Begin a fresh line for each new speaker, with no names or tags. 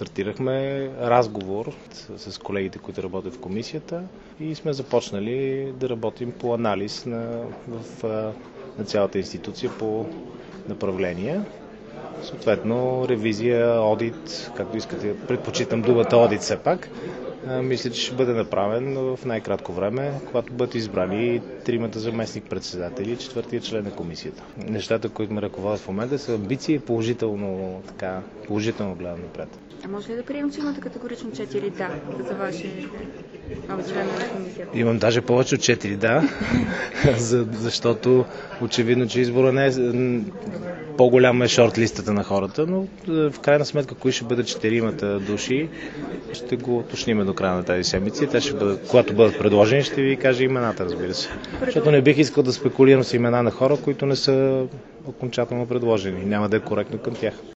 Стартирахме разговор с колегите, които работят в комисията и сме започнали да работим по анализ на цялата институция по направления. Съответно, ревизия, одит, както искате, предпочитам думата одит все пак. Мисля, че ще бъде направен в най-кратко време, когато бъдат избрани тримата заместник-председатели и четвъртия член на комисията. Нещата, които ме ръководят в момента, са амбиции и положително гледам напред.
А може ли да приемем, че имате категорично 4 да за ваши нови членове на комисията?
Имам даже повече от 4 да, защото очевидно, че избора не е по-голяма шорт-листата на хората, но в крайна сметка, кои ще бъдат 4 души, ще го уточним до края на тази седмица. Те ще бъдат, когато бъдат предложени, ще ви кажа имената, разбира се. Защото не бих искал да спекулирам с имена на хора, които не са окончателно предложени. Няма да е коректно към тях.